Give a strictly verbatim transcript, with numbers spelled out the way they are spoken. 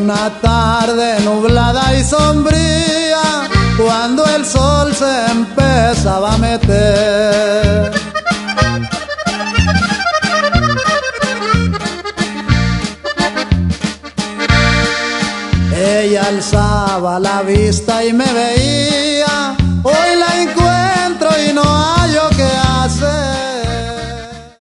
una tarde nublada y sombría, cuando el sol se empezaba a meter. Ella alzaba la vista y me veía, hoy la encuentro y no hay